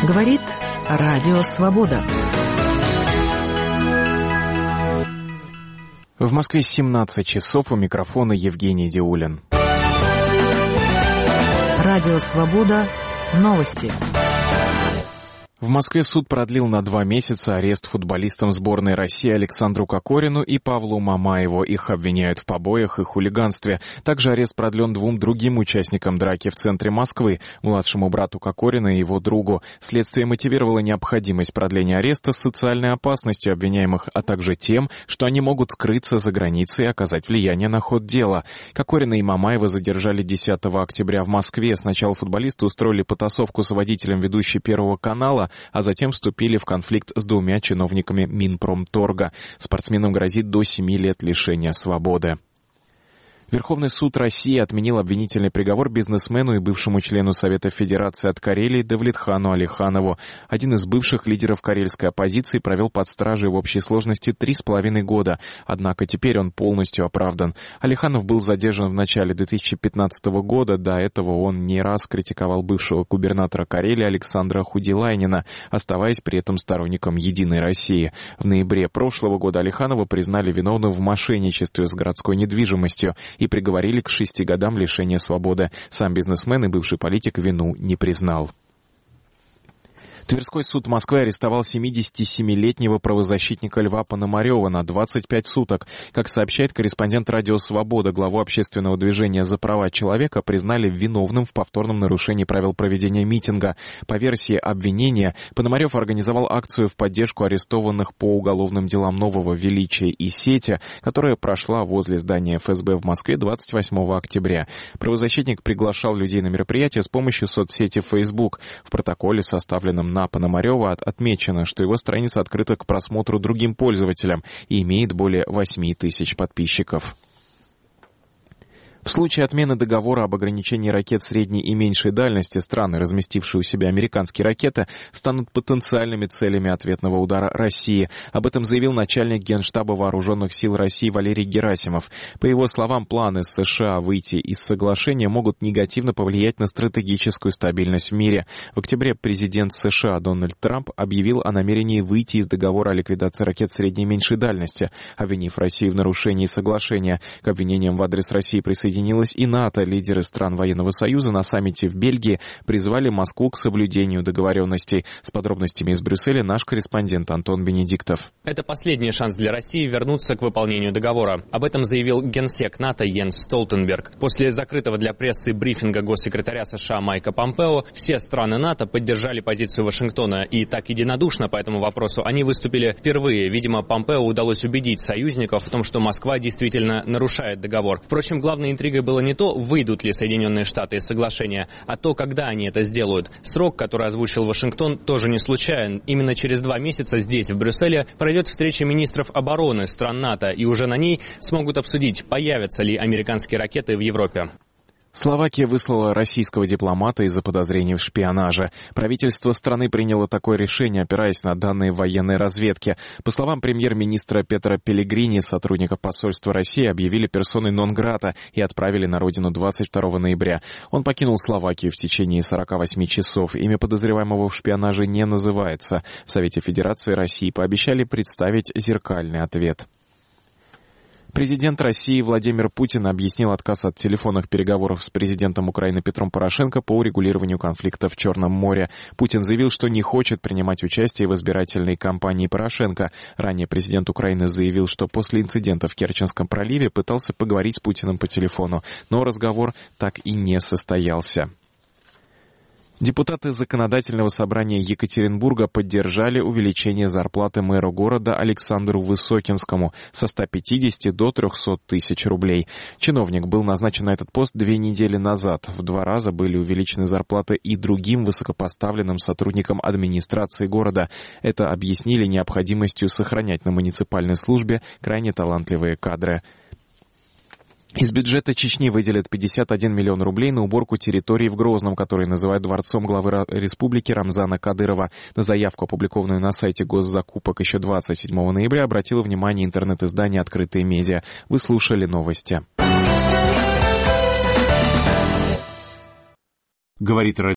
Говорит Радио Свобода. В Москве 17 часов, у микрофона Евгений Диулин. Радио Свобода. Новости. В Москве суд продлил на 2 месяца арест футболистам сборной России Александру Кокорину и Павлу Мамаеву. Их обвиняют в побоях и хулиганстве. Также арест продлен 2 другим участникам драки в центре Москвы, младшему брату Кокорина и его другу. Следствие мотивировало необходимость продления ареста социальной опасностью обвиняемых, а также тем, что они могут скрыться за границей и оказать влияние на ход дела. Кокорина и Мамаева задержали 10 октября в Москве. Сначала футболисты устроили потасовку с водителем ведущей Первого канала, а затем вступили в конфликт с 2 чиновниками Минпромторга. Спортсменам грозит до 7 лет лишения свободы. Верховный суд России отменил обвинительный приговор бизнесмену и бывшему члену Совета Федерации от Карелии Давлетхану Алиханову. Один из бывших лидеров карельской оппозиции провел под стражей в общей сложности 3,5 года, однако теперь он полностью оправдан. Алиханов был задержан в начале 2015 года, до этого он не раз критиковал бывшего губернатора Карелии Александра Худилайнена, оставаясь при этом сторонником «Единой России». В ноябре прошлого года Алиханова признали виновным в мошенничестве с городской недвижимостью и приговорили к 6 годам лишения свободы. Сам бизнесмен и бывший политик вину не признал. Тверской суд Москвы арестовал 77-летнего правозащитника Льва Пономарева на 25 суток. Как сообщает корреспондент «Радио Свобода», главу общественного движения «За права человека» признали виновным в повторном нарушении правил проведения митинга. По версии обвинения, Пономарев организовал акцию в поддержку арестованных по уголовным делам Нового Величия и Сети, которая прошла возле здания ФСБ в Москве 28 октября. Правозащитник приглашал людей на мероприятие с помощью соцсети Facebook. В протоколе, составленном на Пономарева, отмечено, что его страница открыта к просмотру другим пользователям и имеет более 8 тысяч подписчиков. В случае отмены договора об ограничении ракет средней и меньшей дальности страны, разместившие у себя американские ракеты, станут потенциальными целями ответного удара России. Об этом заявил начальник Генштаба Вооруженных сил России Валерий Герасимов. По его словам, планы США выйти из соглашения могут негативно повлиять на стратегическую стабильность в мире. В октябре президент США Дональд Трамп объявил о намерении выйти из договора о ликвидации ракет средней и меньшей дальности, обвинив Россию в нарушении соглашения. К обвинениям в адрес России присоединилась и НАТО. Лидеры стран военного союза на саммите в Бельгии призвали Москву к соблюдению договоренностей. С подробностями из Брюсселя наш корреспондент Антон Бенедиктов. Это последний шанс для России вернуться к выполнению договора. Об этом заявил генсек НАТО Йенс Столтенберг. После закрытого для прессы брифинга госсекретаря США Майка Помпео все страны НАТО поддержали позицию Вашингтона, и так единодушно по этому вопросу они выступили впервые. Видимо, Помпео удалось убедить союзников в том, что Москва действительно нарушает договор. Впрочем, главной интригой было не то, выйдут ли Соединенные Штаты из соглашения, а то, когда они это сделают. Срок, который озвучил Вашингтон, тоже не случайен. Именно через 2 месяца здесь, в Брюсселе, пройдет встреча министров обороны стран НАТО, и уже на ней смогут обсудить, появятся ли американские ракеты в Европе. Словакия выслала российского дипломата из-за подозрений в шпионаже. Правительство страны приняло такое решение, опираясь на данные военной разведки. По словам премьер-министра Петра Пеллегрини, сотрудников посольства России объявили персоной нон-грата и отправили на родину 22 ноября. Он покинул Словакию в течение 48 часов. Имя подозреваемого в шпионаже не называется. В Совете Федерации России пообещали представить зеркальный ответ. Президент России Владимир Путин объяснил отказ от телефонных переговоров с президентом Украины Петром Порошенко по урегулированию конфликта в Черном море. Путин заявил, что не хочет принимать участие в избирательной кампании Порошенко. Ранее президент Украины заявил, что после инцидента в Керченском проливе пытался поговорить с Путиным по телефону, но разговор так и не состоялся. Депутаты Законодательного собрания Екатеринбурга поддержали увеличение зарплаты мэру города Александру Высокинскому со 150 до 300 тысяч рублей. Чиновник был назначен на этот пост 2 недели назад. В 2 раза были увеличены зарплаты и другим высокопоставленным сотрудникам администрации города. Это объяснили необходимостью сохранять на муниципальной службе крайне талантливые кадры. Из бюджета Чечни выделят 51 миллион рублей на уборку территории в Грозном, который называют дворцом главы республики Рамзана Кадырова. На заявку, опубликованную на сайте госзакупок еще 27 ноября, обратило внимание интернет-издание «Открытые медиа». Вы слушали новости. Говорит